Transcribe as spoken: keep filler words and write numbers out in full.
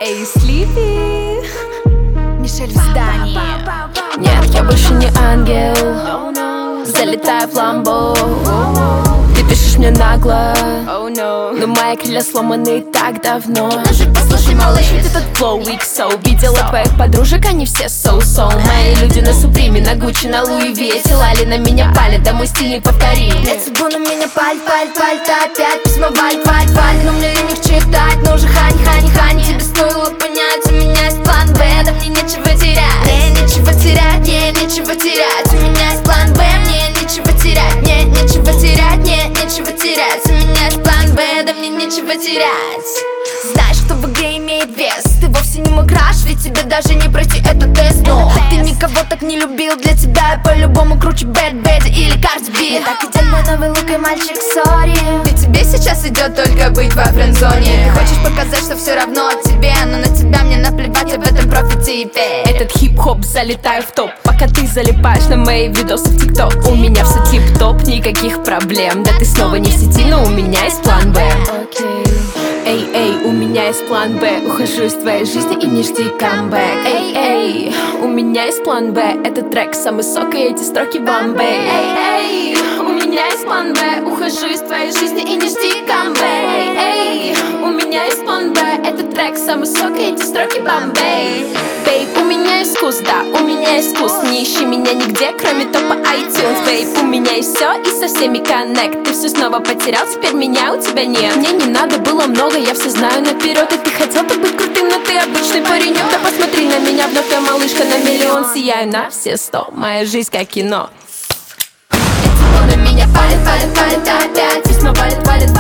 Эй, Слипи, Мишель в здании. нет, я больше не ангел. Залетаю в ламбо. Ты пишешь мне нагло, но мои крылья сломаны так давно. Даже послушай, малыш, Ведь этот флоу иксо. Видела твоих подружек, они все соу-соу. Мои люди на Суприме, на Гуччи, на Луи Весело ли на меня палят, да мой стиль неповторим. Эцебу на меня паль, паль, паль, опять письма валь, валь, валь. Но мне лень их читать, но уже хань, хань, хань. Тебе стоило понять, у меня есть план Б, да мне нечего терять. Мне нечего терять, мне нечего терять. У меня есть план Б, мне нечего терять. Мне нечего терять, мне нечего терять. У меня есть план Б, да мне нечего терять. Знаешь, кто в игре имеет вес. Ты вовсе не мой краш, ведь тебе даже не пройти этот тест. Но ты никого так не любил, для тебя я по-любому круче Бэд Бэдди или Карди Би. Я так идет мой новый лук и мальчик, сори. Ведь тебе сейчас идет только быть во френдзоне. Ты хочешь показать, что все равно тебе, но на тебя мне наплевать, об этом профи-типе. Этот хип-хоп, залетаю в топ, пока ты залипаешь на мои видосы в ТикТок. У меня все тип-топ, никаких проблем. Да ты снова не в сети, но у меня есть план Б. Эй, эй, у меня есть план Б. Ухожу из твоей жизни и не жди камбэк. Эй, эй, у меня есть план Б. Этот трек самый сок и эти строки Бомбей. Эй, эй, у меня есть план Б. Ухожу из твоей жизни и не жди камбэк. Эй, эй, у меня есть план Б. Этот трек самый сок и эти строки Бомбей. Бейб, у меня есть вкус, да, у меня есть вкус. Не ищи меня нигде, кроме топа iTunes. Бейб, у меня есть все и со всеми коннект. Ты все снова потерял, теперь меня у тебя нет. Мне не надо было много, я все знаю наперед. И ты хотел бы быть крутым, но ты обычный паренек. Да посмотри на меня, вновь я малышка на миллион. Сияю на все сто, моя жизнь как кино. На меня палит, палит, палит опять. Письма валят, валят,